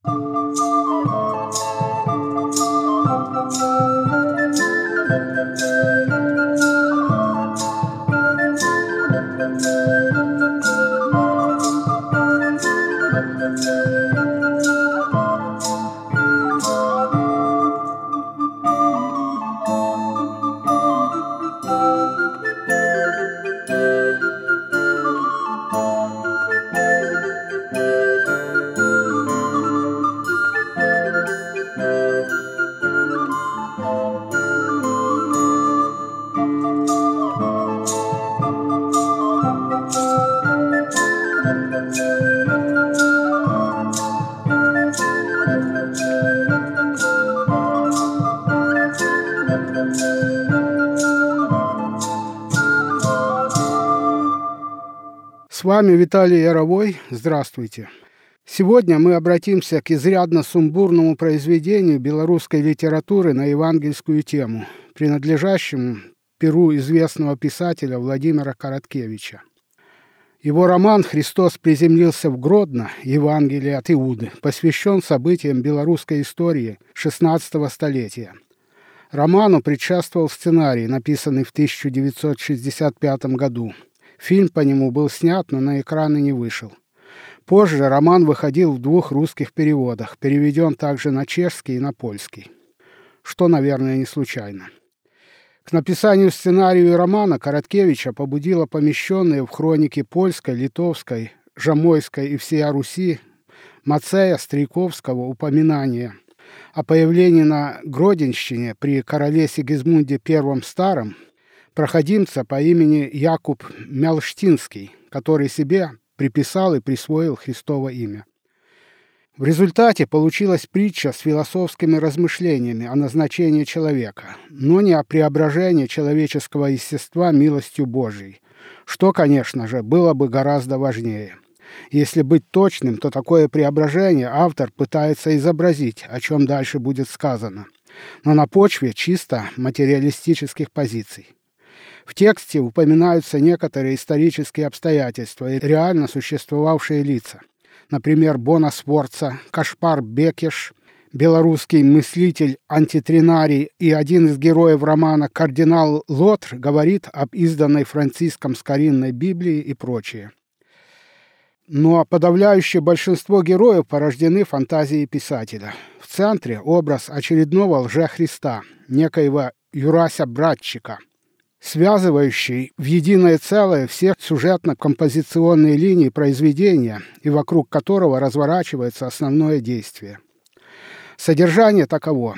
С вами Виталий Яровой. Здравствуйте. Сегодня мы обратимся к изрядно сумбурному произведению белорусской литературы на евангельскую тему, принадлежащему перу известного писателя Владимира Короткевича. Его роман «Христос приземлился в Гродно. Евангелие от Иуды» посвящен событиям белорусской истории XVI столетия. Роману предшествовал сценарий, написанный в 1965 году. Фильм по нему был снят, но на экраны не вышел. Позже роман выходил в 2 русских переводах, переведен также на чешский и на польский. Что, наверное, не случайно. К написанию сценария романа Короткевича побудило помещенные в хроники польской, литовской, жамойской и всея Руси Мацея Стрейковского упоминание о появлении на Гродненщине при короле Сигизмунде I Старом проходимца по имени Якуб Мялштинский, который себе приписал и присвоил Христово имя. В результате получилась притча с философскими размышлениями о назначении человека, но не о преображении человеческого естества милостью Божией, что, конечно же, было бы гораздо важнее. Если быть точным, то такое преображение автор пытается изобразить, о чем дальше будет сказано, но на почве чисто материалистических позиций. В тексте упоминаются некоторые исторические обстоятельства и реально существовавшие лица. Например, Бона Сфорца, Кашпар Бекеш, белорусский мыслитель антитринарий и один из героев романа кардинал Лотр говорит об изданной Франциском Скоринной Библии и прочее. Но подавляющее большинство героев порождены фантазией писателя. В центре образ очередного лжехриста, некоего Юрася Братчика, связывающий в единое целое все сюжетно-композиционные линии произведения и вокруг которого разворачивается основное действие. Содержание таково.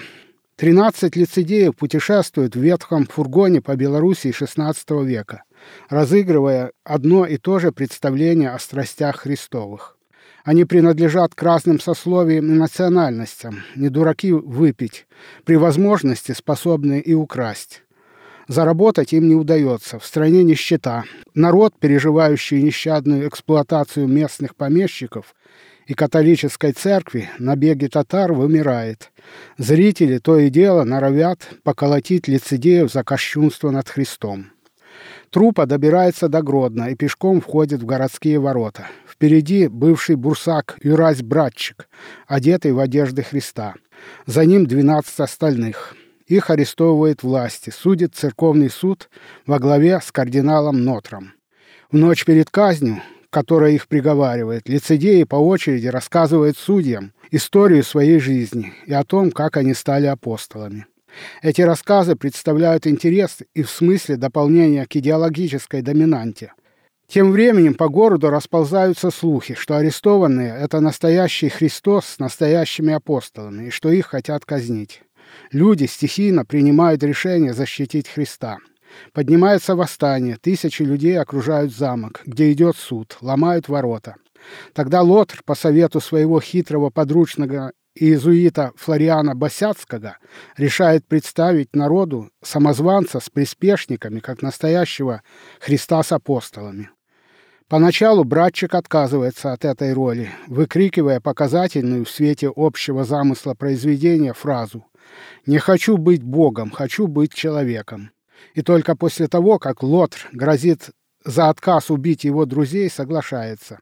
13 лицедеев путешествуют в ветхом фургоне по Белоруссии XVI века, разыгрывая одно и то же представление о страстях Христовых. Они принадлежат к разным сословиям и национальностям, не дураки выпить, при возможности способны и украсть. Заработать им не удается, в стране нищета. Народ, переживающий нещадную эксплуатацию местных помещиков и католической церкви, набеги татар, вымирает. Зрители то и дело норовят поколотить лицедеев за кощунство над Христом. Труппа добирается до Гродно и пешком входит в городские ворота. Впереди бывший бурсак Юрась Братчик, одетый в одежды Христа. За ним 12 остальных. Их арестовывает власти, судит церковный суд во главе с кардиналом Нотром. В ночь перед казнью, которая их приговаривает, лицедеи по очереди рассказывают судьям историю своей жизни и о том, как они стали апостолами. Эти рассказы представляют интерес и в смысле дополнения к идеологической доминанте. Тем временем по городу расползаются слухи, что арестованные – это настоящий Христос с настоящими апостолами и что их хотят казнить. Люди стихийно принимают решение защитить Христа. Поднимается восстание, 1000 людей окружают замок, где идет суд, ломают ворота. Тогда Лотр, по совету своего хитрого подручного иезуита Флориана Босяцкого, решает представить народу самозванца с приспешниками, как настоящего Христа с апостолами. Поначалу Братчик отказывается от этой роли, выкрикивая показательную в свете общего замысла произведения фразу «Не хочу быть Богом, хочу быть человеком». И только после того, как Лотр грозит за отказ убить его друзей, соглашается.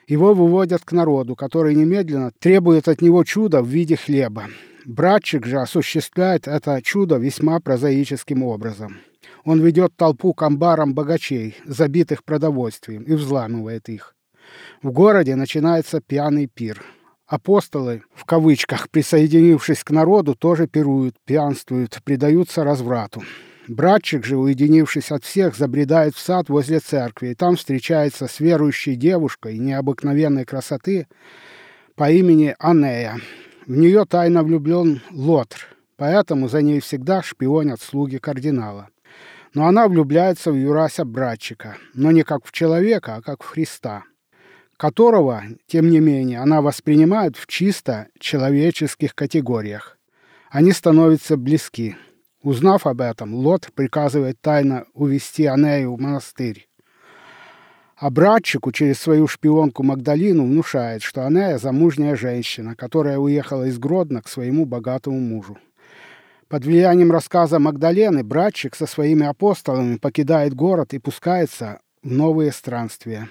Его выводят к народу, который немедленно требует от него чуда в виде хлеба. Братчик же осуществляет это чудо весьма прозаическим образом. Он ведет толпу к амбарам богачей, забитых продовольствием, и взламывает их. В городе начинается пьяный пир. Апостолы, в кавычках, присоединившись к народу, тоже пируют, пьянствуют, предаются разврату. Братчик же, уединившись от всех, забредает в сад возле церкви, и там встречается с верующей девушкой необыкновенной красоты по имени Анея. В нее тайно влюблен Лотр, поэтому за ней всегда шпионят слуги кардинала. Но она влюбляется в Юрася Братчика, но не как в человека, а как в Христа, которого, тем не менее, она воспринимает в чисто человеческих категориях. Они становятся близки. Узнав об этом, Лот приказывает тайно увести Анею в монастырь. А Братчику через свою шпионку Магдалину внушает, что Анея замужняя женщина, которая уехала из Гродно к своему богатому мужу. Под влиянием рассказа Магдалены Братчик со своими апостолами покидает город и пускается в новые странствия.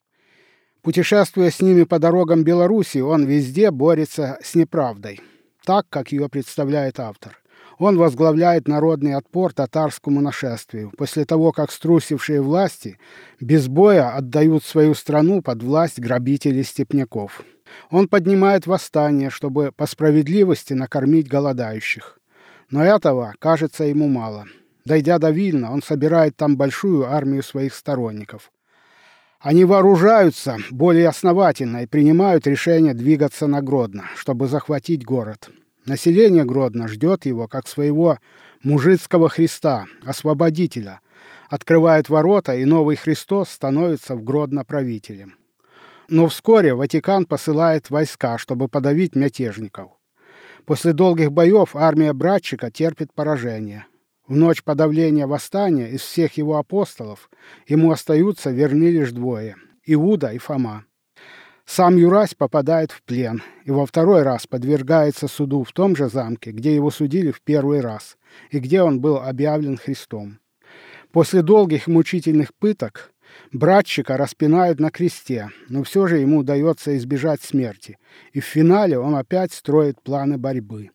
Путешествуя с ними по дорогам Беларуси, он везде борется с неправдой, так, как ее представляет автор. Он возглавляет народный отпор татарскому нашествию, после того, как струсившие власти без боя отдают свою страну под власть грабителей-степняков. Он поднимает восстание, чтобы по справедливости накормить голодающих. Но этого кажется ему мало. Дойдя до Вильна, он собирает там большую армию своих сторонников. Они вооружаются более основательно и принимают решение двигаться на Гродно, чтобы захватить город. Население Гродно ждет его как своего мужицкого Христа, освободителя, открывает ворота, и новый Христос становится в Гродно правителем. Но вскоре Ватикан посылает войска, чтобы подавить мятежников. После долгих боев армия Братчика терпит поражение. В ночь подавления восстания из всех его апостолов ему остаются верны лишь двое – Иуда и Фома. Сам Юрась попадает в плен и во второй раз подвергается суду в том же замке, где его судили в первый раз и где он был объявлен Христом. После долгих и мучительных пыток Братчика распинают на кресте, но все же ему удается избежать смерти, и в финале он опять строит планы борьбы.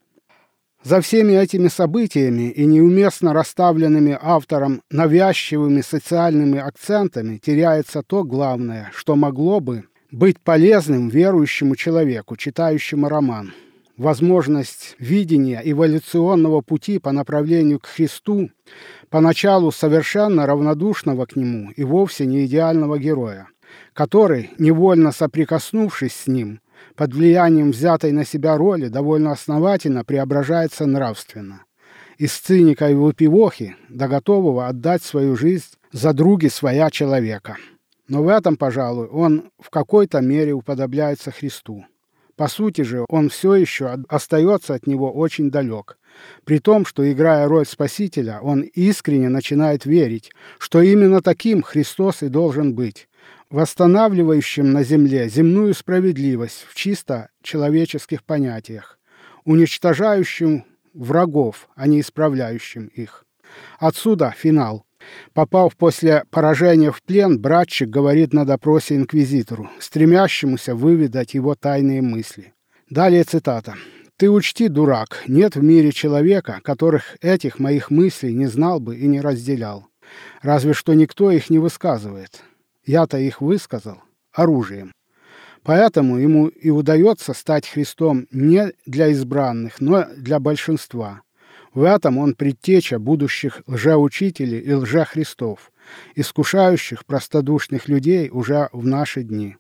За всеми этими событиями и неуместно расставленными автором навязчивыми социальными акцентами теряется то главное, что могло бы быть полезным верующему человеку, читающему роман. Возможность видения эволюционного пути по направлению к Христу, поначалу совершенно равнодушного к нему и вовсе не идеального героя, который, невольно соприкоснувшись с ним, под влиянием взятой на себя роли довольно основательно преображается нравственно. Из циника и выпивохи до готового отдать свою жизнь за други своя человека. Но в этом, пожалуй, он в какой-то мере уподобляется Христу. По сути же, он все еще остается от него очень далек. При том, что, играя роль Спасителя, он искренне начинает верить, что именно таким Христос и должен быть, восстанавливающим на земле земную справедливость в чисто человеческих понятиях, уничтожающим врагов, а не исправляющим их. Отсюда финал. Попав после поражения в плен, Братчик говорит на допросе инквизитору, стремящемуся выведать его тайные мысли. Далее цитата. «Ты учти, дурак, нет в мире человека, которых этих моих мыслей не знал бы и не разделял. Разве что никто их не высказывает. Я-то их высказал оружием. Поэтому ему и удается стать Христом не для избранных, но для большинства. В этом он предтеча будущих лжеучителей и лжехристов, искушающих простодушных людей уже в наши дни».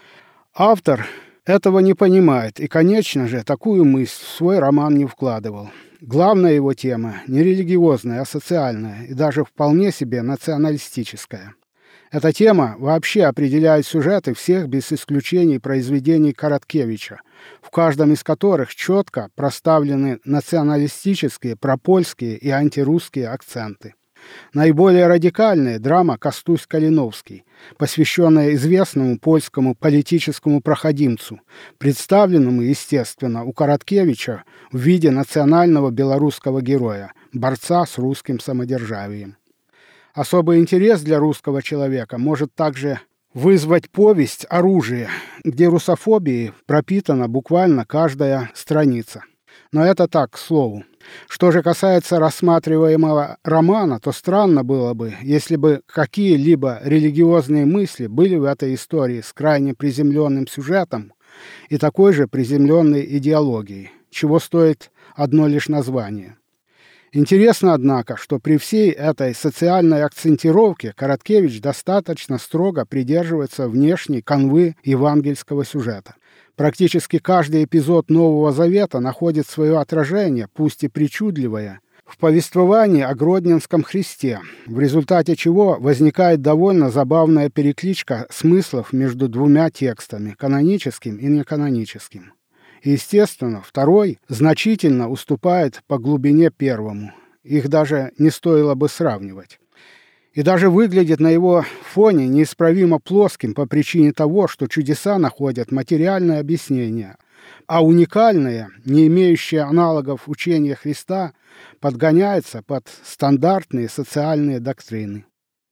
Автор этого не понимает и, конечно же, такую мысль в свой роман не вкладывал. Главная его тема не религиозная, а социальная и даже вполне себе националистическая. Эта тема вообще определяет сюжеты всех без исключений произведений Короткевича, в каждом из которых четко проставлены националистические, пропольские и антирусские акценты. Наиболее радикальная драма «Костусь Калиновский», посвященная известному польскому политическому проходимцу, представленному, естественно, у Короткевича в виде национального белорусского героя, борца с русским самодержавием. Особый интерес для русского человека может также вызвать повесть «Оружие», где русофобией пропитана буквально каждая страница. Но это так, к слову. Что же касается рассматриваемого романа, то странно было бы, если бы какие-либо религиозные мысли были в этой истории с крайне приземленным сюжетом и такой же приземленной идеологией, чего стоит одно лишь название. Интересно, однако, что при всей этой социальной акцентировке Короткевич достаточно строго придерживается внешней канвы евангельского сюжета. Практически каждый эпизод Нового Завета находит свое отражение, пусть и причудливое, в повествовании о Гродненском Христе, в результате чего возникает довольно забавная перекличка смыслов между двумя текстами – каноническим и неканоническим. Естественно, второй значительно уступает по глубине первому. Их даже не стоило бы сравнивать. И даже выглядит на его фоне неисправимо плоским по причине того, что чудеса находят материальное объяснение, а уникальное, не имеющее аналогов учение Христа, подгоняется под стандартные социальные доктрины.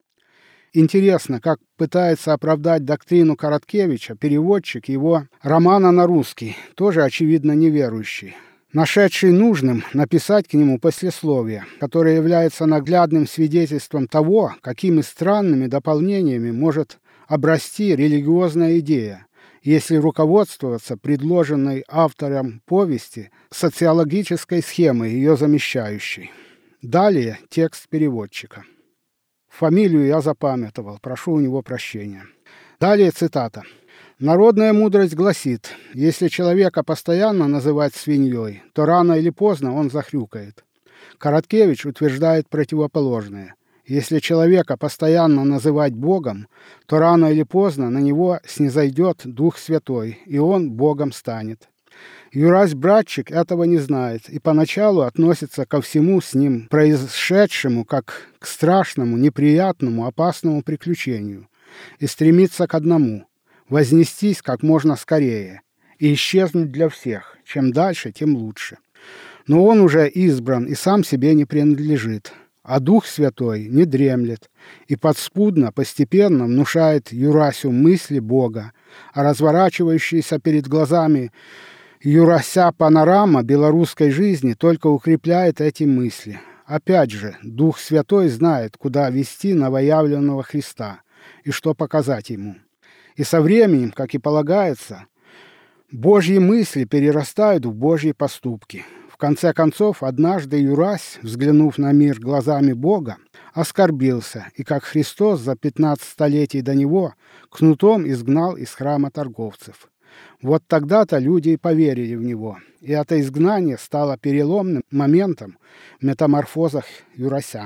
Интересно, как пытается оправдать доктрину Короткевича переводчик его романа на русский, тоже, очевидно, неверующий, нашедший нужным написать к нему послесловие, которое является наглядным свидетельством того, какими странными дополнениями может обрасти религиозная идея, если руководствоваться предложенной автором повести социологической схемой, ее замещающей. Далее текст переводчика. Фамилию я запамятовал, прошу у него прощения. Далее цитата. «Народная мудрость гласит, если человека постоянно называть свиньей, то рано или поздно он захрюкает». Короткевич утверждает противоположное. Если человека постоянно называть Богом, то рано или поздно на него снизойдет Дух Святой, и он Богом станет. Юрась-братчик этого не знает и поначалу относится ко всему с ним происшедшему как к страшному, неприятному, опасному приключению и стремится к одному – вознестись как можно скорее и исчезнуть для всех. Чем дальше, тем лучше. Но он уже избран и сам себе не принадлежит, а Дух Святой не дремлет и подспудно, постепенно внушает Юрасю мысли Бога, а разворачивающиеся перед глазами Юрася панорама белорусской жизни только укрепляет эти мысли. Опять же, Дух Святой знает, куда вести новоявленного Христа и что показать ему. И со временем, как и полагается, Божьи мысли перерастают в Божьи поступки. В конце концов, однажды Юрась, взглянув на мир глазами Бога, оскорбился, и как Христос за 15 столетий до него кнутом изгнал из храма торговцев. Вот тогда-то люди и поверили в него, и это изгнание стало переломным моментом в метаморфозах Юрася.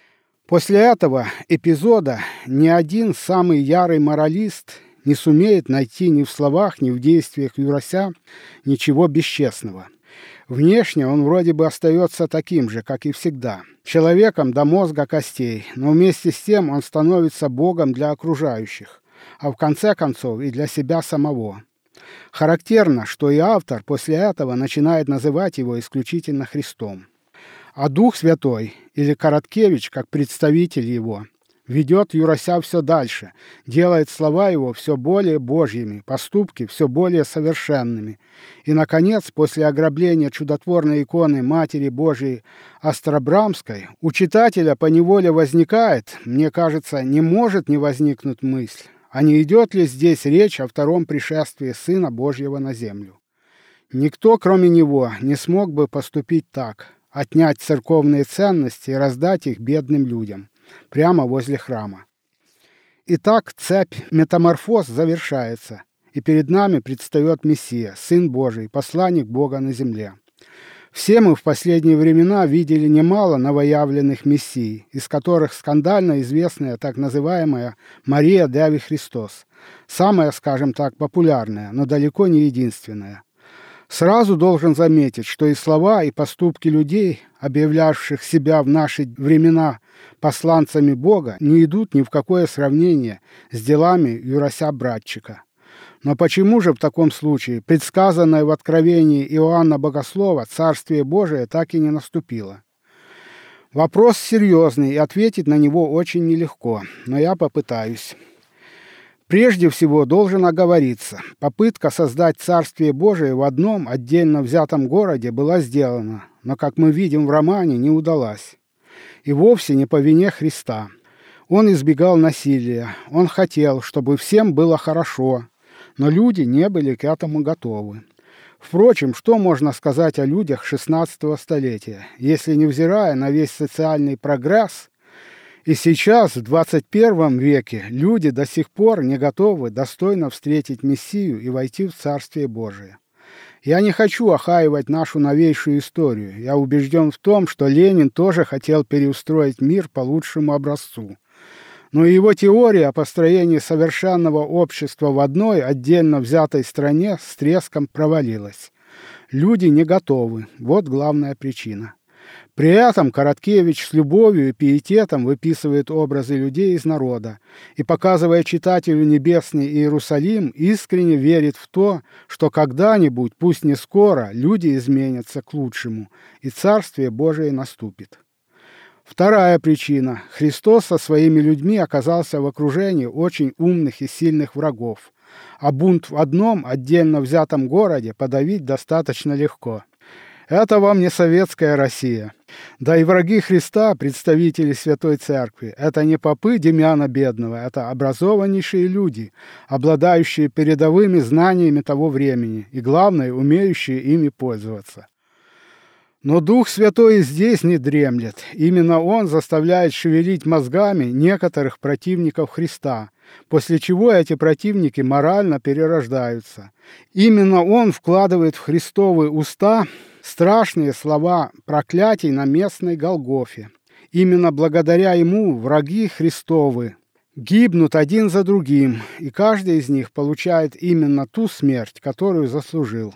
После этого эпизода ни один самый ярый моралист не сумеет найти ни в словах, ни в действиях Юрася ничего бесчестного. Внешне он вроде бы остается таким же, как и всегда, человеком до мозга костей, но вместе с тем он становится Богом для окружающих, а в конце концов и для себя самого. Характерно, что и автор после этого начинает называть его исключительно Христом. А Дух Святой, или Короткевич, как представитель его, ведет Юрася все дальше, делает слова его все более божьими, поступки все более совершенными. И, наконец, после ограбления чудотворной иконы Матери Божией Остробрамской, у читателя поневоле возникает, мне кажется, не может не возникнуть мысль, а не идет ли здесь речь о втором пришествии Сына Божьего на землю? Никто, кроме него, не смог бы поступить так, отнять церковные ценности и раздать их бедным людям, прямо возле храма. Итак, цепь метаморфоз завершается, и перед нами предстает Мессия, Сын Божий, посланник Бога на земле. Все мы в последние времена видели немало новоявленных мессий, из которых скандально известная так называемая Мария Деви Христос, самая, скажем так, популярная, но далеко не единственная. Сразу должен заметить, что и слова, и поступки людей, объявлявших себя в наши времена посланцами Бога, не идут ни в какое сравнение с делами Юрася-братчика. Но почему же в таком случае предсказанное в Откровении Иоанна Богослова Царствие Божие так и не наступило? Вопрос серьезный, и ответить на него очень нелегко, но я попытаюсь. Прежде всего должен оговориться, попытка создать Царствие Божие в одном отдельно взятом городе была сделана, но, как мы видим в романе, не удалась. И вовсе не по вине Христа. Он избегал насилия, он хотел, чтобы всем было хорошо, но люди не были к этому готовы. Впрочем, что можно сказать о людях XVI столетия, если, невзирая на весь социальный прогресс, и сейчас, в 21 веке, люди до сих пор не готовы достойно встретить Мессию и войти в Царствие Божие. Я не хочу охаивать нашу новейшую историю. Я убежден в том, что Ленин тоже хотел переустроить мир по лучшему образцу. Но его теория о построении совершенного общества в одной отдельно взятой стране с треском провалилась. Люди не готовы. Вот главная причина. При этом Короткевич с любовью и пиететом выписывает образы людей из народа и, показывая читателю небесный Иерусалим, искренне верит в то, что когда-нибудь, пусть не скоро, люди изменятся к лучшему, и Царствие Божие наступит. Вторая причина. Христос со своими людьми оказался в окружении очень умных и сильных врагов, а бунт в одном отдельно взятом городе подавить достаточно легко. Это вам не советская Россия. Да и враги Христа, представители Святой Церкви, это не попы Демьяна Бедного, это образованнейшие люди, обладающие передовыми знаниями того времени и, главное, умеющие ими пользоваться. Но Дух Святой и здесь не дремлет. Именно Он заставляет шевелить мозгами некоторых противников Христа, после чего эти противники морально перерождаются. Именно Он вкладывает в Христовы уста страшные слова проклятий на местной Голгофе. Именно благодаря Ему враги Христовы гибнут один за другим, и каждый из них получает именно ту смерть, которую заслужил.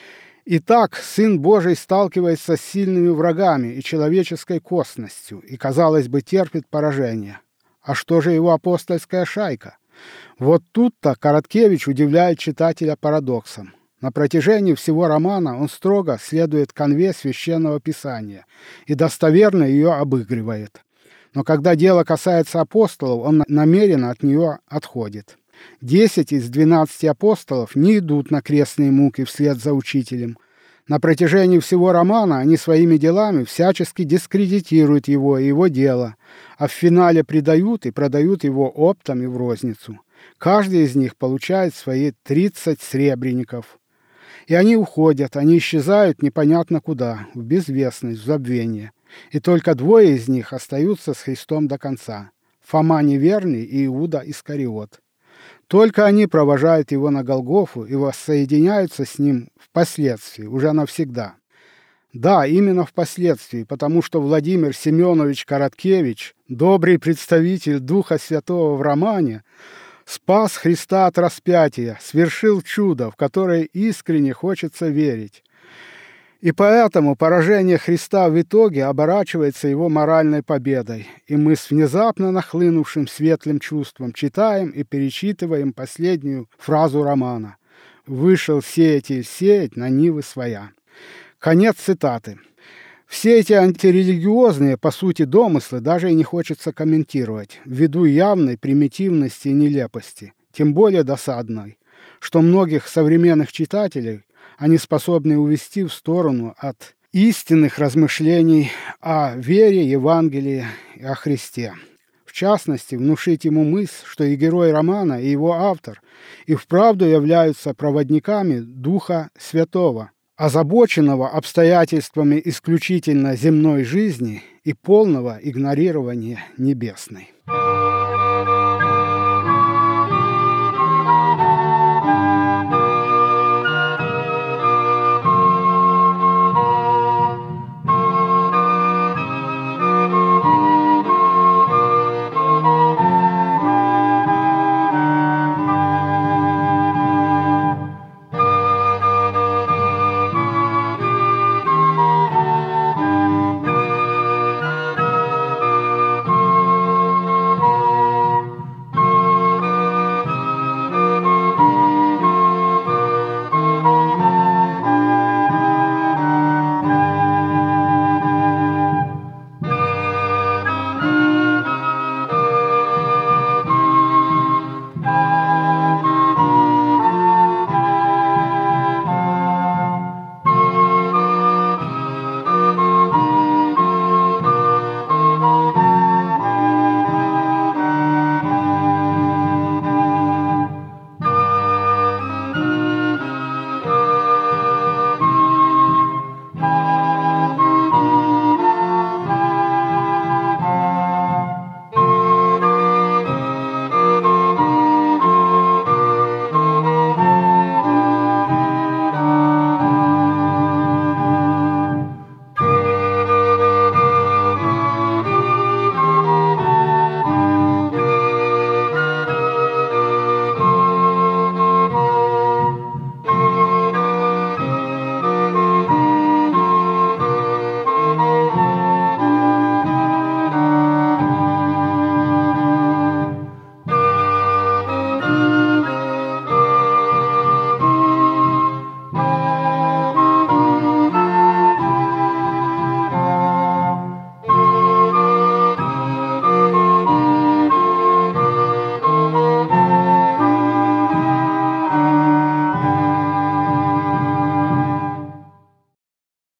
Итак, Сын Божий сталкивается с сильными врагами и человеческой косностью, и, казалось бы, терпит поражение. А что же его апостольская шайка? Вот тут-то Короткевич удивляет читателя парадоксом. На протяжении всего романа он строго следует канве Священного Писания и достоверно ее обыгрывает. Но когда дело касается апостолов, он намеренно от нее отходит. 10 из 12 апостолов не идут на крестные муки вслед за учителем. На протяжении всего романа они своими делами всячески дискредитируют его и его дело, а в финале предают и продают его оптом и в розницу. Каждый из них получает свои 30 сребреников. И они уходят, они исчезают непонятно куда, в безвестность, в забвение. И только двое из них остаются с Христом до конца – Фома неверный и Иуда Искариот. Только они провожают его на Голгофу и воссоединяются с ним впоследствии, уже навсегда. Да, именно впоследствии, потому что Владимир Семенович Короткевич, добрый представитель Духа Святого в романе, спас Христа от распятия, свершил чудо, в которое искренне хочется верить. И поэтому поражение Христа в итоге оборачивается его моральной победой, и мы с внезапно нахлынувшим светлым чувством читаем и перечитываем последнюю фразу романа «Вышел сеятель сеять на нивы своя». Конец цитаты. Все эти антирелигиозные, по сути, домыслы даже и не хочется комментировать, ввиду явной примитивности и нелепости, тем более досадной, что многих современных читателей они способны увести в сторону от истинных размышлений о вере, Евангелии и о Христе. В частности, внушить ему мысль, что и герой романа, и его автор и вправду являются проводниками Духа Святого, озабоченного обстоятельствами исключительно земной жизни и полного игнорирования небесной.